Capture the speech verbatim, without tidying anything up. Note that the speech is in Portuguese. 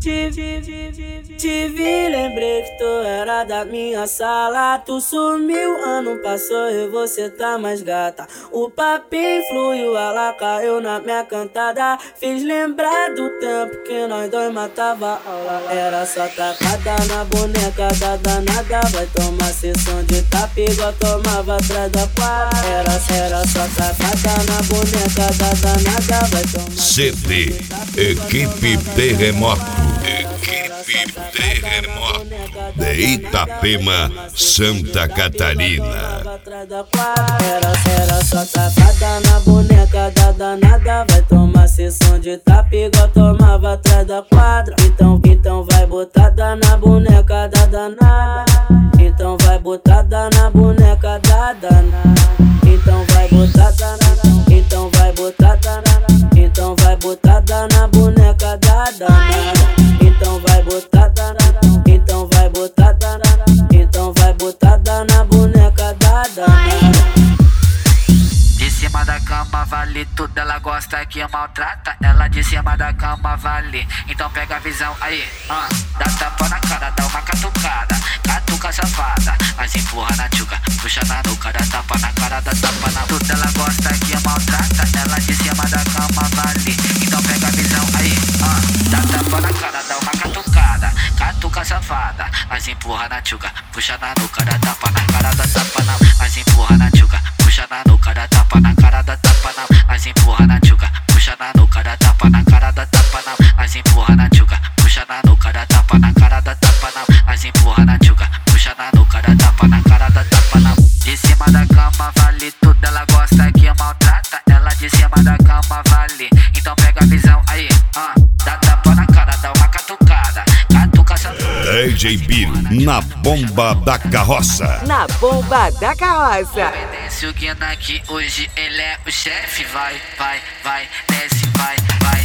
Te vi, te vi, lembrei que tu era da minha sala. Tu sumiu, ano passou e você tá mais gata. O papinho fluiu, ela caiu na minha cantada. Fiz lembrar do tempo que nós dois matava aula. Era só tacada na boneca da danada. Vai tomar sessão de tapa igual tomava atrás da quadra. Era, era só tacada na boneca da danada. Vai tomar C D Equipe Terremoto. Equipe Terremoto de Itapema, Santa Catarina. Era, era só tacada na boneca da danada. Vai tomar sessão de tapa igual tomava atrás da quadra. Então, então vai botada na boneca da danada. Então vai botada na boneca da danada. Então vai botada na, então vai botada na, então vai botada na boneca da danada. Então vai botada na, então vai botada na, então vai botada na boneca da danada. De cima da cama vale tudo, ela gosta que maltrata. Ela de cima da cama vale, então pega a visão aí, ah. Dá tapa na cara, dá uma catucada, catuca safada, mas empurra na tchuca, puxa na nuca, dá tapa na cara, dá tapa na tudo. Ela gosta que maltrata, ela de cima da cama vale, então pega a visão aí, ah. Dá tapa na cara, dá uma catucada, catuca safada, mas empurra na tchuca, puxa na nuca, dá tapa na cara, dá tapa na, mas empurra na tchuca, puxa na nuca, dá tapa na cara, dá tapa na, mas empurra na tchuca, puxa na nuca, dá tapa na cara, dá tapa na, mas empurra na tchuca, puxa na nuca, dá tapa na cara, dá tapa na, mas empurra na tchuca, puxa na nuca, dá tapa na cara, dá tapa na. De cima da cama vale tudo, ela gosta que maltrata. Ela de cima da cama vale, então pega a visão aí, ah. Dá tapa na cara, dá uma catucada, catuca safada. D J Biro na bomba da carroça. Na bomba da carroça. Obedece o Guina que hoje ele é o chefe. Vai, vai, vai, desce, vai, vai.